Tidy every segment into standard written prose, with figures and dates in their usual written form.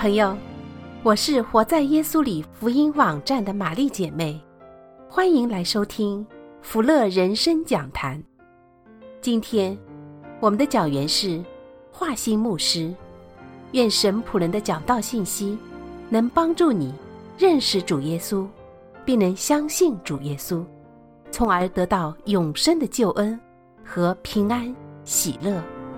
朋友，我是活在耶稣里福音网站的玛丽姐妹，欢迎来收听福乐人生讲坛。今天我们的讲员是华兴牧师，愿神仆人的讲道信息能帮助你认识主耶稣，并能相信主耶稣，从而得到永生的救恩和平安喜乐。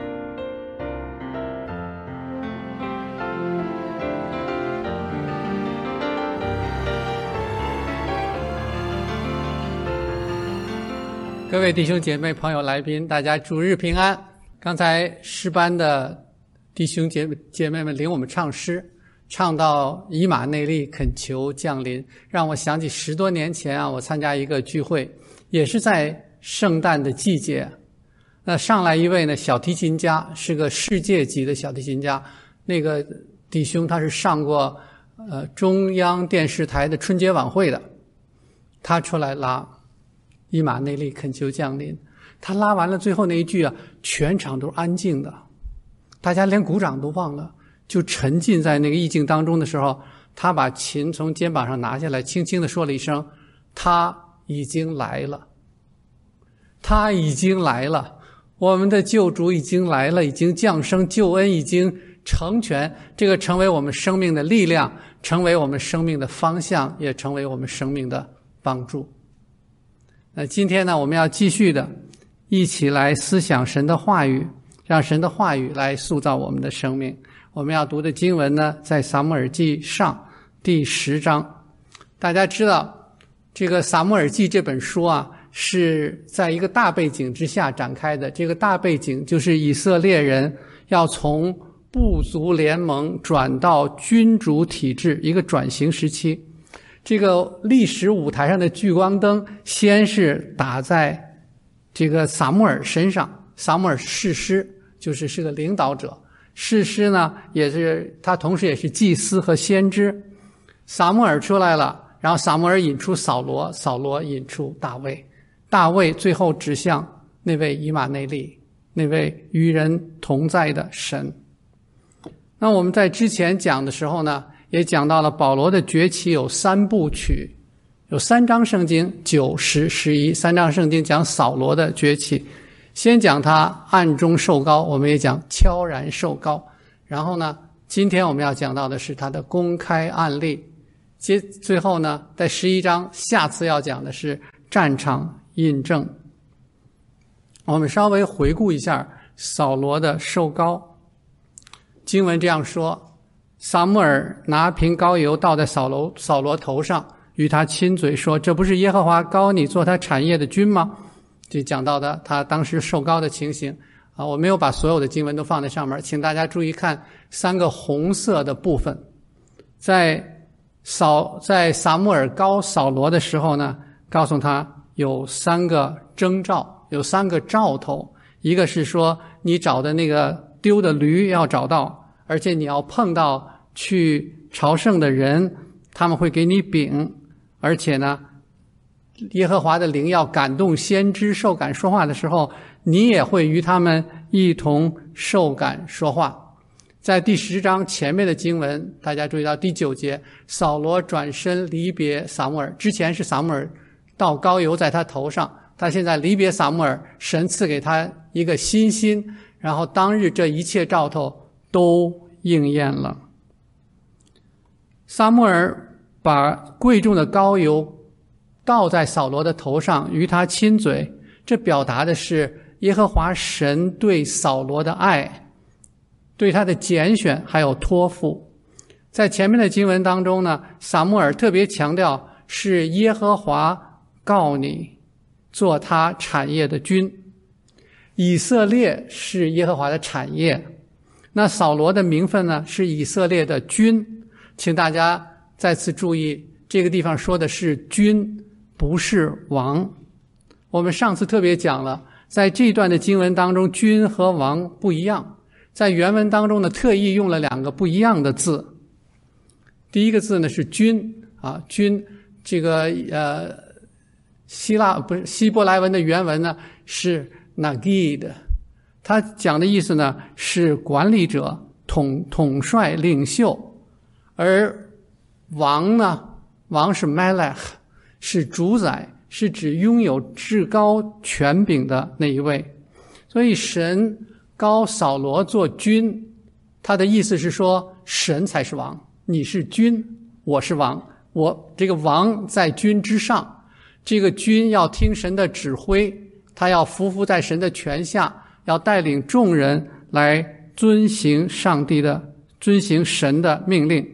各位弟兄姐妹朋友来宾，大家主日平安。刚才诗班的弟兄姐妹们领我们唱诗，唱到以马内利恳求降临，让我想起10多年前我参加一个聚会，也是在圣诞的季节。那上来一位呢小提琴家，是个世界级的小提琴家。那个弟兄他是上过中央电视台的春节晚会的，他出来拉以马内利恳求降临。他拉完了最后那一句全场都是安静的，大家连鼓掌都忘了，就沉浸在那个意境当中的时候，他把琴从肩膀上拿下来，轻轻地说了一声：他已经来了，他已经来了，我们的救主已经来了，已经降生，救恩已经成全，这个成为我们生命的力量，成为我们生命的方向，也成为我们生命的帮助。那今天呢，我们要继续的一起来思想神的话语，让神的话语来塑造我们的生命。我们要读的经文呢，在撒母耳记上第10章。大家知道这个撒母耳记这本书是在一个大背景之下展开的。这个大背景就是以色列人要从部族联盟转到君主体制，一个转型时期。这个历史舞台上的聚光灯先是打在这个撒母耳身上，撒母耳士师，是个领导者。士师呢，也是他同时也是祭司和先知。撒母耳出来了，然后撒母耳引出扫罗，扫罗引出大卫，大卫最后指向那位以马内利，那位与人同在的神。那我们在之前讲的时候呢，也讲到了保罗的崛起有3部曲，有3章圣经9、10、11，3章圣经讲扫罗的崛起。先讲他暗中受膏，我们也讲悄然受膏。然后呢，今天我们要讲到的是他的公开案例。最后呢，在11章，下次要讲的是战场印证。我们稍微回顾一下扫罗的受膏。经文这样说：撒母耳拿瓶膏油倒在扫罗头上，与他亲嘴说：这不是耶和华膏你做他产业的君吗？就讲到的他当时受膏的情形我没有把所有的经文都放在上面，请大家注意看3个红色的部分。在撒母耳膏扫罗的时候呢，告诉他有3个征兆，有3个兆头。一个是说你找的那个丢的驴要找到，而且你要碰到去朝圣的人，他们会给你饼，而且呢耶和华的灵要感动先知受感说话的时候，你也会与他们一同受感说话。在第10章前面的经文，大家注意到第9节，扫罗转身离别撒母耳。之前是撒母耳倒膏油在他头上，他现在离别撒母耳，神赐给他一个新心，然后当日这一切兆头都应验了。撒母耳把贵重的膏油倒在扫罗的头上，与他亲嘴，这表达的是耶和华神对扫罗的爱，对他的拣选还有托付。在前面的经文当中呢，撒母耳特别强调是耶和华告你做他产业的君，以色列是耶和华的产业，那扫罗的名分呢是以色列的君。请大家再次注意，这个地方说的是君，不是王。我们上次特别讲了，在这段的经文当中，君和王不一样，在原文当中呢特意用了2个不一样的字。第一个字呢是君君，这个希伯来文的原文呢是 Nagid， 它讲的意思呢是管理者、统帅、领袖而王呢，王是 Melech， 是主宰，是指拥有至高权柄的那一位。所以神膏扫罗做君，他的意思是说，神才是王，你是君，我是王，我这个王在君之上，这个君要听神的指挥，他要匍匐在神的权下，要带领众人来遵行神的命令。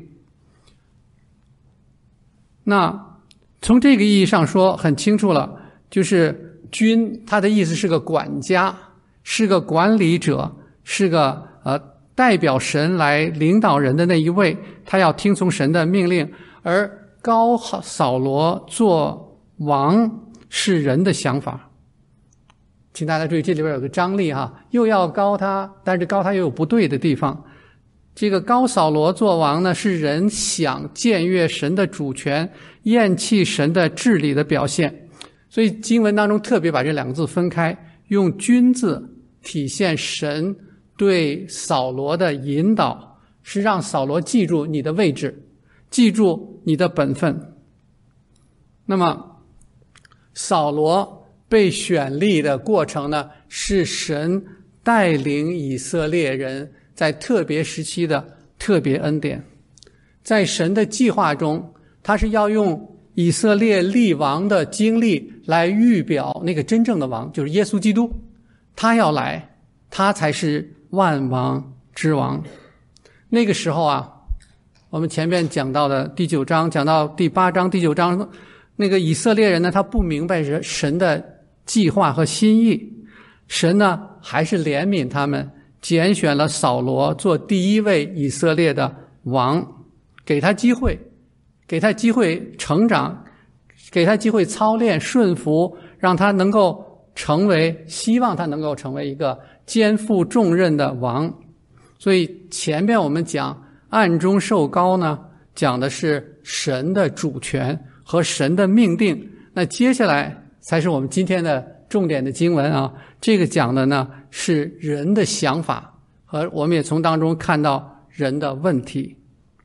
那从这个意义上说很清楚了，就是君他的意思是个管家，是个管理者，是个代表神来领导人的那一位，他要听从神的命令。而膏扫罗做王是人的想法，请大家注意，这里边有个张力又要膏他，但是膏他又有不对的地方。这个膏扫罗做王呢，是人想僭越神的主权，厌弃神的治理的表现。所以经文当中特别把这两个字分开，用君字体现神对扫罗的引导，是让扫罗记住你的位置，记住你的本分。那么扫罗被选立的过程呢，是神带领以色列人在特别时期的特别恩典。在神的计划中，他是要用以色列立王的经历来预表那个真正的王，就是耶稣基督。他要来，他才是万王之王。那个时候我们前面讲到的第9章，讲到第8章、第9章，那个以色列人呢，他不明白神的计划和心意。神呢，还是怜悯他们，拣选了扫罗做第一位以色列的王，给他机会成长，给他机会操练顺服，让他能够希望他能够成为一个肩负重任的王。所以前面我们讲暗中受膏呢，讲的是神的主权和神的命定。那接下来才是我们今天的重点的经文这个讲的呢是人的想法，和我们也从当中看到人的问题。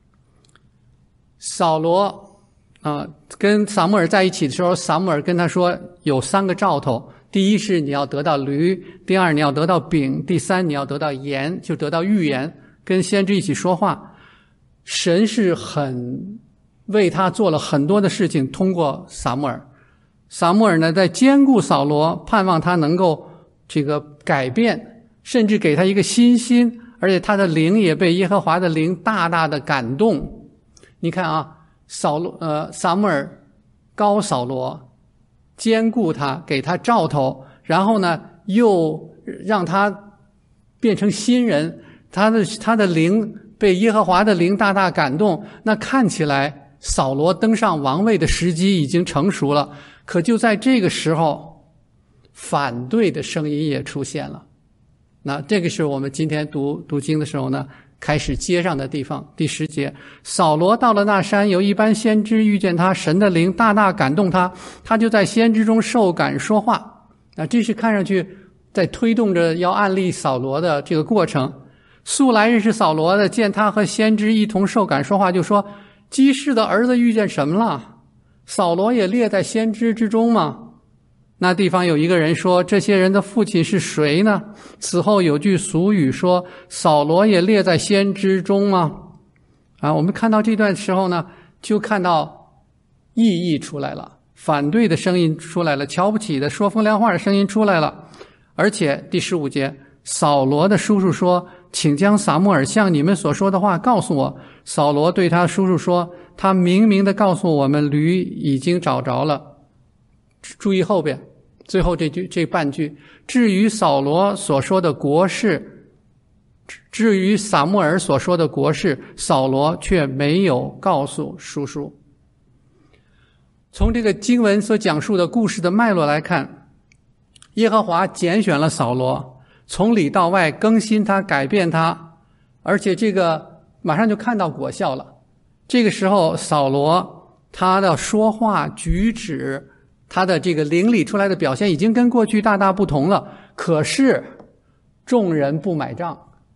扫罗跟撒母耳在一起的时候，撒母耳跟他说有3个兆头，第一是你要得到驴，第二你要得到饼，第三你要得到言，就得到预言，跟先知一起说话。神是很为他做了很多的事情，通过撒母耳。撒母耳呢，在兼顾扫罗，盼望他能够改变，甚至给他一个新心，而且他的灵也被耶和华的灵大大的感动。你看撒母耳膏扫罗，兼顾他，给他兆头，然后呢又让他变成新人，他的灵被耶和华的灵大大感动。那看起来扫罗登上王位的时机已经成熟了，可就在这个时候，反对的声音也出现了。那这个是我们今天读经的时候呢开始接上的地方。第10节，扫罗到了那山，有一班先知遇见他，神的灵大大感动他，他就在先知中受感说话。那这是看上去在推动着要暗立扫罗的这个过程。素来认识扫罗的，见他和先知一同受感说话，就说基士的儿子遇见什么了？扫罗也列在先知之中吗？那地方有一个人说，这些人的父亲是谁呢？此后有句俗语说，扫罗也列在先知中吗？我们看到这段时候呢，就看到异议出来了，反对的声音出来了，瞧不起的说风凉话的声音出来了。而且第15节，扫罗的叔叔说，请将撒母耳向你们所说的话告诉我。扫罗对他叔叔说，他明明的告诉我们，驴已经找着了。注意后边最后这半句，至于扫罗所说的国事，至于撒母耳所说的国事，扫罗却没有告诉叔叔。从这个经文所讲述的故事的脉络来看，耶和华拣选了扫罗，从里到外更新他，改变他，而且这个马上就看到果效了。这个时候扫罗他的说话举止，他的这个灵里出来的表现已经跟过去大大不同了。可是众人不买账，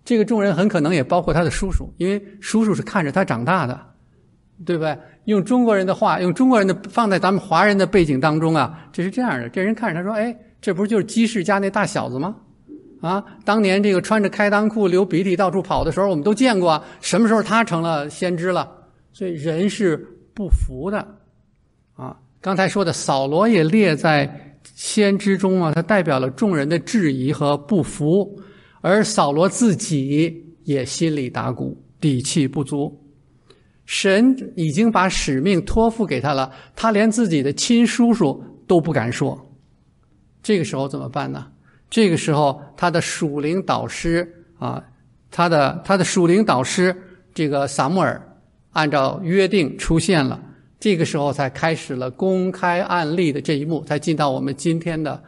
这个众人很可能也包括他的叔叔，因为叔叔是看着他长大的，对不对？用中国人的话，用中国人的放在咱们华人的背景当中啊，这是这样的，这人看着他说，哎，这不是就是姬氏家那大小子吗？啊，当年这个穿着开裆裤流鼻涕到处跑的时候我们都见过啊，什么时候他成了先知了？所以人是不服的啊。刚才说的扫罗也列在先知中啊，他代表了众人的质疑和不服，而扫罗自己也心里打鼓，底气不足。神已经把使命托付给他了，他连自己的亲叔叔都不敢说。这个时候怎么办呢？这个时候他的属灵导师啊，他的属灵导师这个撒母耳按照约定出现了，这个时候才开始了公开案例的这一幕，才进到我们今天的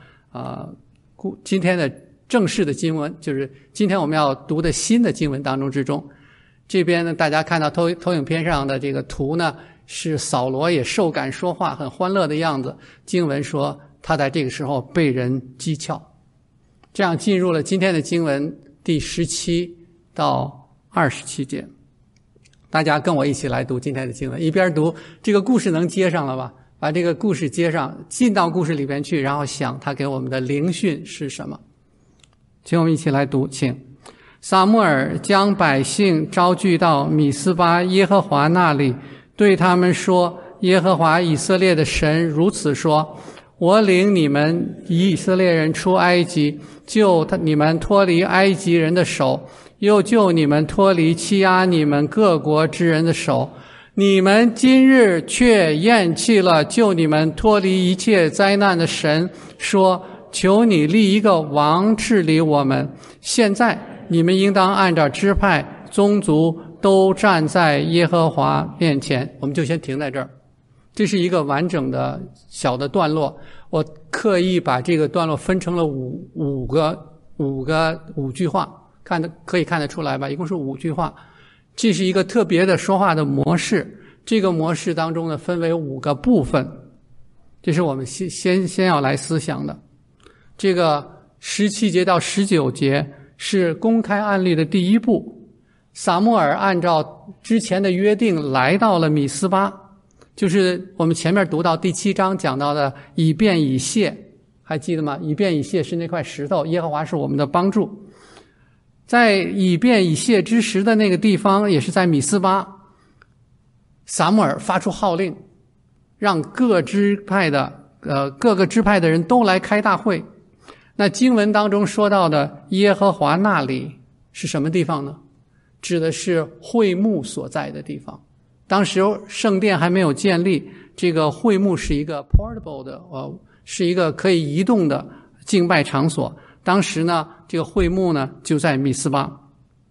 正式的经文，就是今天我们要读的新的经文当中之中。这边呢，大家看到投影片上的这个图呢，是扫罗也受感说话，很欢乐的样子。经文说他在这个时候被人讥诮。这样进入了今天的经文第17到27节。大家跟我一起来读今天的经文，一边读这个故事能接上了吧？把这个故事接上，进到故事里边去，然后想他给我们的灵训是什么。请我们一起来读，请。撒母耳将百姓招聚到米斯巴耶和华那里，对他们说，耶和华以色列的神如此说，我领你们以色列人出埃及，救你们脱离埃及人的手，又救你们脱离欺压你们各国之人的手。你们今日却厌弃了救你们脱离一切灾难的神，说，求你立一个王治理我们。现在你们应当按照支派宗族都站在耶和华面前。我们就先停在这儿。这是一个完整的小的段落，我刻意把这个段落分成了五句话，可以看得出来吧？一共是5句话。这是一个特别的说话的模式，这个模式当中呢，分为5个部分，这是我们先要来思想的。这个17节到19节是公开案例的第一步。撒母耳按照之前的约定来到了米斯巴，就是我们前面读到第7章讲到的以便以谢，还记得吗？以便以谢是那块石头，耶和华是我们的帮助。在以便以谢之时的那个地方，也是在米斯巴，撒母耳发出号令，让各个支派的人都来开大会。那经文当中说到的耶和华那里是什么地方呢？指的是会幕所在的地方。当时圣殿还没有建立，这个会幕是一个 portable 的是一个可以移动的敬拜场所。当时呢，这个会幕呢就在米斯巴。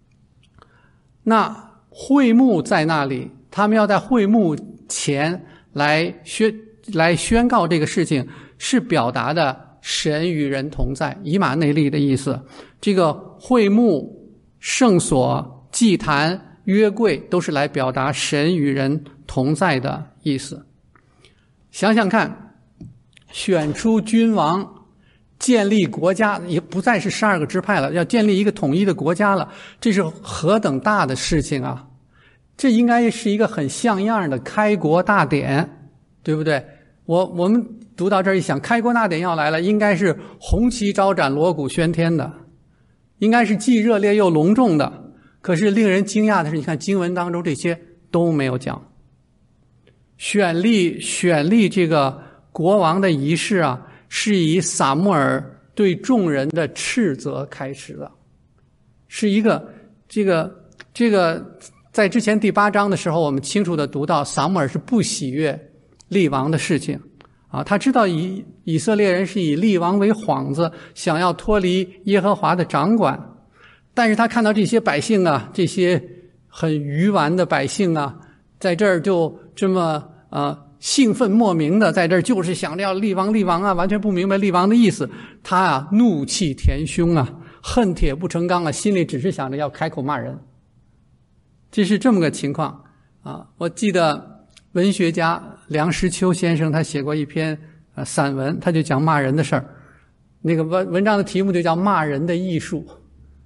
那会幕在那里，他们要在会幕前来宣告这个事情，是表达的神与人同在，以马内利的意思。这个会幕、圣所、祭坛、约柜都是来表达神与人同在的意思。想想看，选出君王，建立国家，也不再是12个支派了，要建立一个统一的国家了，这是何等大的事情啊！这应该是一个很像样的开国大典，对不对？我们读到这儿一想，开国大典要来了，应该是红旗招展、锣鼓喧天的，应该是既热烈又隆重的。可是令人惊讶的是，你看经文当中这些都没有讲。选立这个国王的仪式啊，是以撒母耳对众人的斥责开始的，是一个这个在之前第8章的时候，我们清楚地读到撒母耳是不喜悦立王的事情啊，他知道以色列人是以立王为幌子，想要脱离耶和华的掌管。但是他看到这些百姓啊，这些很愚顽的百姓啊，在这儿就这么兴奋莫名的，在这儿就是想着要立王啊，完全不明白立王的意思。他啊怒气填胸啊，恨铁不成钢啊，心里只是想着要开口骂人。这是这么个情况啊。我记得文学家梁实秋先生他写过一篇散文，他就讲骂人的事儿。那个文章的题目就叫《骂人的艺术》。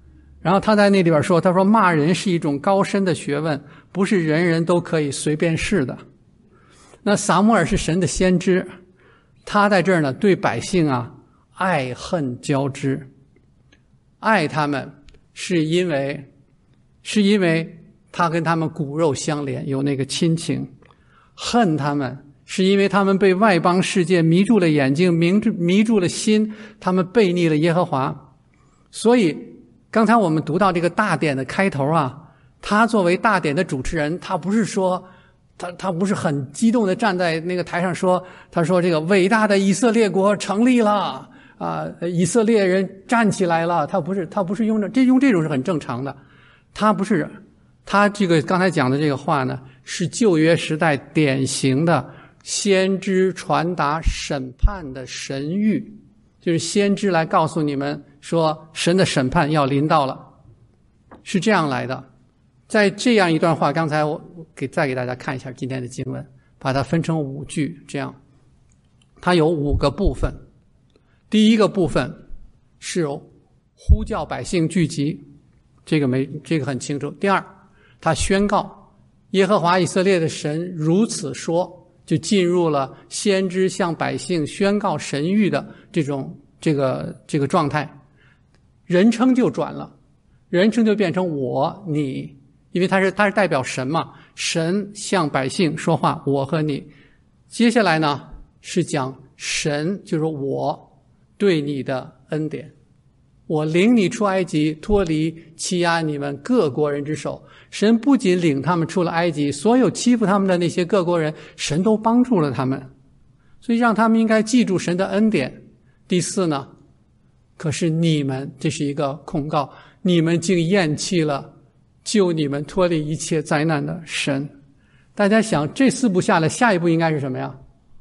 然后他在那里边说，他说骂人是一种高深的学问，不是人人都可以随便试的。那撒母耳是神的先知，他在这儿呢对百姓爱恨交织。爱他们是因为他跟他们骨肉相连，有那个亲情。恨他们是因为他们被外邦世界迷住了眼睛，迷住了心，他们背逆了耶和华。所以刚才我们读到这个大典的开头他作为大典的主持人，他不是说他不是很激动的站在那个台上说，他说这个伟大的以色列国成立了以色列人站起来了，他不是用这种是很正常的。他这个刚才讲的这个话呢，是旧约时代典型的先知传达审判的神谕，就是先知来告诉你们说神的审判要临到了，是这样来的。在这样一段话，刚才我再给大家看一下今天的经文，把它分成5句，这样它有5个部分。第一个部分是呼叫百姓聚集，这个很清楚。第二，他宣告耶和华以色列的神如此说，就进入了先知向百姓宣告神谕的这个状态。人称就转了，人称就变成我你，因为他是代表神嘛，神向百姓说话，我和你。接下来呢是讲神，就是我对你的恩典，我领你出埃及，脱离欺压你们各国人之手。神不仅领他们出了埃及，所有欺负他们的那些各国人，神都帮助了他们，所以让他们应该记住神的恩典。第4呢，可是你们，这是一个控告，你们竟厌弃了救你们脱离一切灾难的神。大家想，这4步下来，下一步应该是什么呀？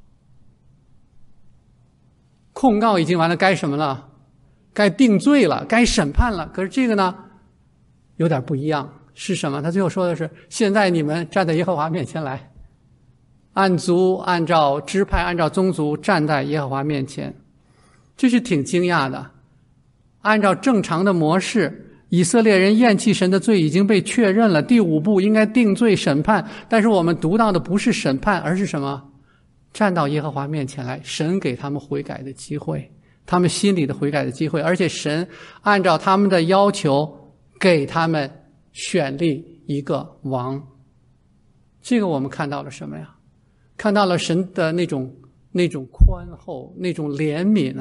控告已经完了，该什么了？该定罪了，该审判了。可是这个呢有点不一样，是什么？他最后说的是，现在你们站在耶和华面前来，按族按照支派按照宗族站在耶和华面前。这是挺惊讶的。按照正常的模式，以色列人厌弃神的罪已经被确认了，第5步应该定罪审判，但是我们读到的不是审判，而是什么？站到耶和华面前来，神给他们悔改的机会，他们心里的悔改的机会，而且神按照他们的要求给他们选立一个王。这个我们看到了什么呀？看到了神的那种宽厚，那种怜悯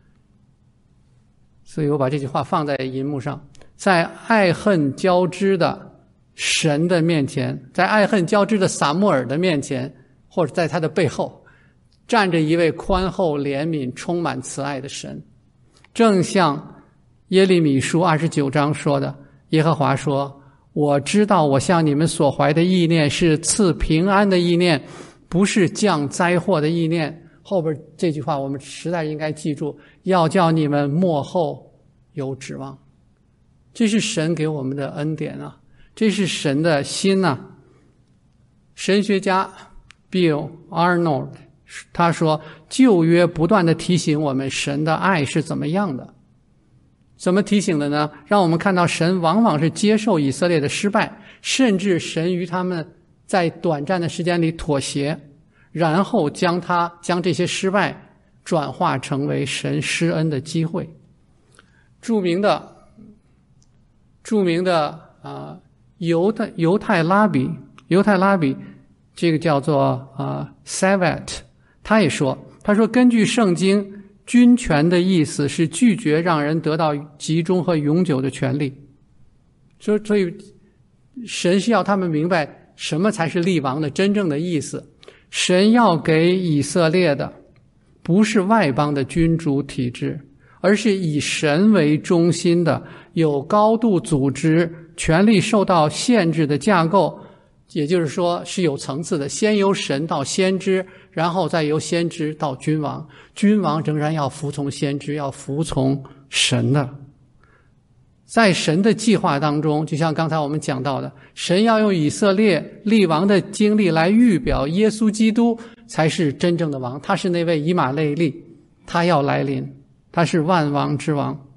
所以我把这句话放在银幕上，在爱恨交织的神的面前，在爱恨交织的撒母耳的面前，或者在他的背后站着一位宽厚怜悯充满慈爱的神。正像耶利米书29章说的，耶和华说，我知道我向你们所怀的意念是赐平安的意念，不是降灾祸的意念。后边这句话我们实在应该记住，要叫你们末后有指望。这是神给我们的恩典这是神的心神学家 Bill Arnold 他说，旧约不断地提醒我们神的爱是怎么样的。怎么提醒的呢？让我们看到神往往是接受以色列的失败，甚至神与他们在短暂的时间里妥协，然后将这些失败转化成为神施恩的机会。著名的犹太拉比这个叫做Savat， 他也说，根据圣经，君权的意思是拒绝让人得到集中和永久的权利。所以神是要他们明白什么才是立王的真正的意思。神要给以色列的不是外邦的君主体制，而是以神为中心的有高度组织、权力受到限制的架构，也就是说是有层次的，先由神到先知，然后再由先知到君王，君王仍然要服从先知，要服从神的。在神的计划当中，就像刚才我们讲到的，神要用以色列立王的经历来预表耶稣基督才是真正的王，他是那位以马内利，他要来临，他是万王之王。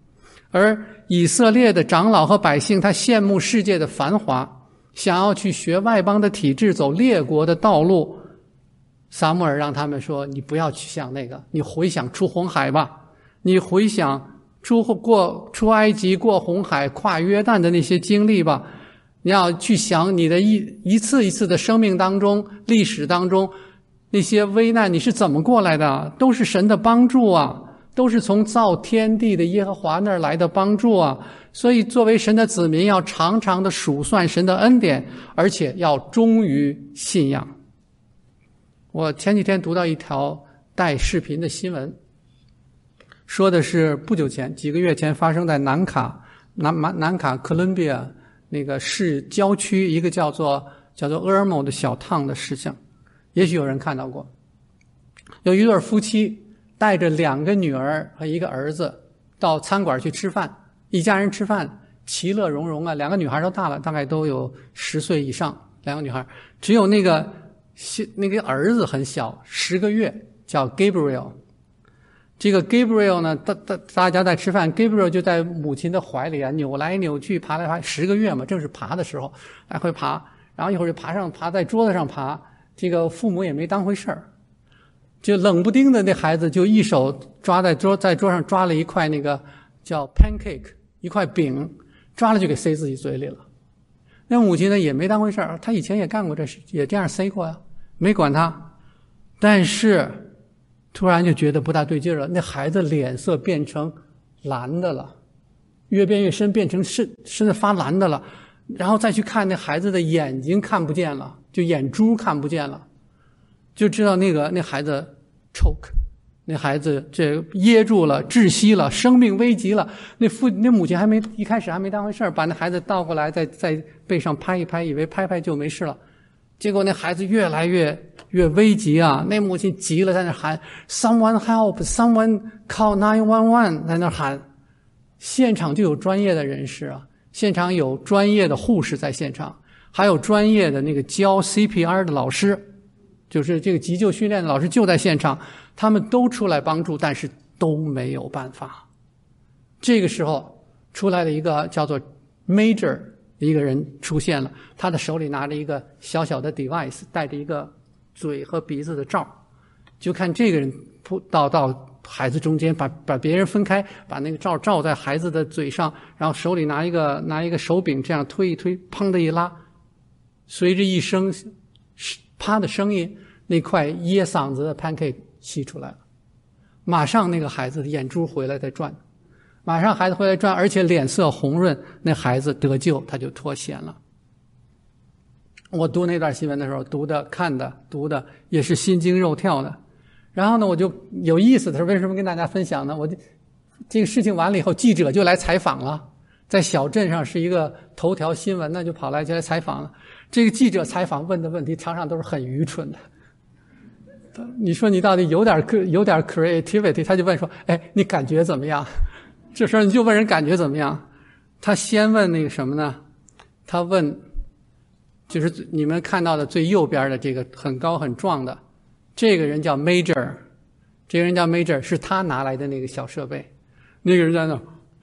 而以色列的长老和百姓，他羡慕世界的繁华，想要去学外邦的体制，走列国的道路。撒母耳让他们说，你不要去想那个，你回想出红海吧，你回想出埃及，过红海，跨约旦的那些经历吧。你要去想你的一次一次的生命当中，历史当中那些危难你是怎么过来的，都是神的帮助啊，都是从造天地的耶和华那儿来的帮助啊。所以作为神的子民，要常常的数算神的恩典，而且要忠于信仰。我前几天读到一条带视频的新闻，说的是不久前几个月前发生在南卡哥伦比亚那个市郊区一个叫做厄尔姆的小烫的事情。也许有人看到过，有一对夫妻带着2个女儿和1个儿子到餐馆去吃饭，一家人吃饭其乐融融啊。2个女孩都大了，大概都有10岁以上，2个女孩，只有那个儿子很小，10个月，叫 Gabriel。 这个 Gabriel 呢，大家在吃饭， Gabriel 就在母亲的怀里啊，扭来扭去，爬来爬，10个月嘛，正是爬的时候，来回爬，然后一会儿就爬在桌子上爬，这个父母也没当回事儿，就冷不丁的那孩子就一手抓在桌上抓了一块那个叫 pancake， 一块饼，抓了就给塞自己嘴里了。那母亲呢也没当回事儿，她以前也干过这事，也这样塞过呀，没管他。但是突然就觉得不大对劲了，那孩子脸色变成蓝的了，越变越深，变成身子发蓝的了。然后再去看那孩子的眼睛看不见了，就眼珠看不见了，就知道那孩子 choke， 那孩子这噎住了，窒息了，生命危急了。那母亲一开始还没当回事儿，把那孩子倒过来在背上拍一拍，以为拍拍就没事了。结果那孩子越来越危急啊！那母亲急了，在那喊 "Someone help! Someone call 911!" 在那喊。现场就有专业的人士啊，现场有专业的护士在现场，还有专业的那个教 CPR 的老师，就是这个急救训练的老师就在现场，他们都出来帮助，但是都没有办法。这个时候出来了一个叫做 Major。一个人出现了，他的手里拿着一个小小的 device， 带着一个嘴和鼻子的罩，就看这个人到孩子中间，把别人分开，把那个罩罩在孩子的嘴上，然后手里拿一个手柄，这样推一推，砰的一拉，随着一声啪的声音，那块噎嗓子的 pancake 吸出来了，马上那个孩子的眼珠回来再转。马上孩子回来转，而且脸色红润，那孩子得救，他就脱险了。我读那段新闻的时候，看的也是心惊肉跳的。然后呢，我就有意思的是，为什么跟大家分享呢？这个事情完了以后，记者就来采访了，在小镇上是一个头条新闻呢，就来采访了。这个记者采访问的问题常常都是很愚蠢的。你说你到底有点 creativity， 他就问说：“哎，你感觉怎么样？”这时候你就问人感觉怎么样？他先问那个什么呢？他问，就是你们看到的最右边的这个很高很壮的，这个人叫 Major， 这个人叫 Major， 是他拿来的那个小设备。那个人在那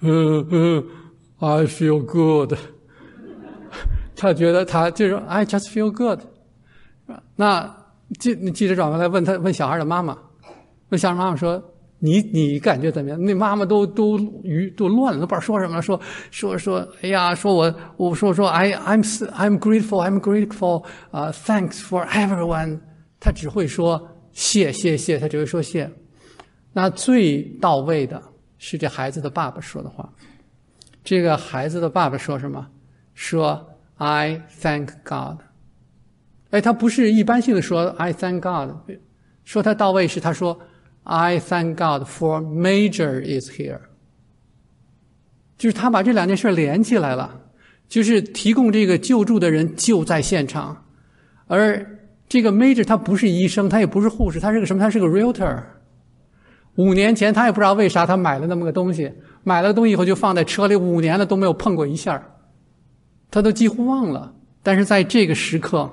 I feel good， 他觉得他就是 I just feel good。那记者转过来问小孩的妈妈，问小孩妈妈说。你感觉怎么样？那妈妈都乱了，都不知道说什么了。说，哎呀，说我说 I'm grateful， thanks for everyone。他只会说谢，他只会说谢。那最到位的是这孩子的爸爸说的话。这个孩子的爸爸说什么？说 I thank God。哎，他不是一般性的说 I thank God， 说他到位是他说。I thank God for Major is here， 就是他把这2件事连起来了，就是提供这个救助的人就在现场，而这个 Major 他不是医生，他也不是护士，他是个什么？他是个 realtor。5年前他也不知道为啥他买了那么个东西，买了个东西以后就放在车里，5年了都没有碰过一下，他都几乎忘了。但是在这个时刻，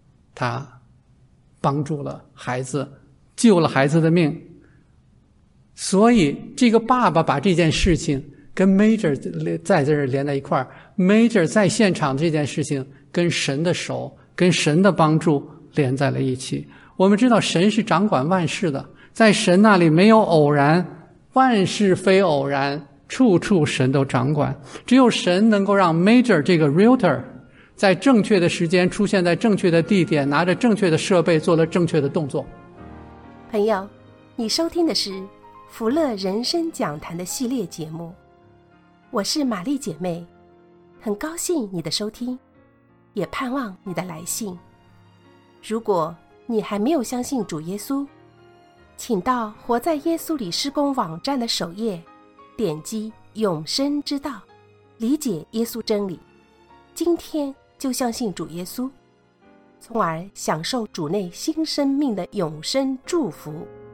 他帮助了孩子。救了孩子的命。 所以这个爸爸把这件事情跟 Major 在这儿连在一块儿， Major 在现场这件事情跟神的手跟神的帮助连在了一起。我们知道神是掌管万事的，在神那里没有偶然，万事非偶然，处处神都掌管。只有神能够让 Major 这个 Realtor 在正确的时间出现在正确的地点，拿着正确的设备做了正确的动作。 朋友，你收听的是福乐人生讲坛的系列节目，我是玛丽姐妹，很高兴你的收听，也盼望你的来信。如果你还没有相信主耶稣，请到活在耶稣里施工网站的首页，点击永生之道，理解耶稣真理，今天就相信主耶稣，从而享受主内新生命的永生祝福。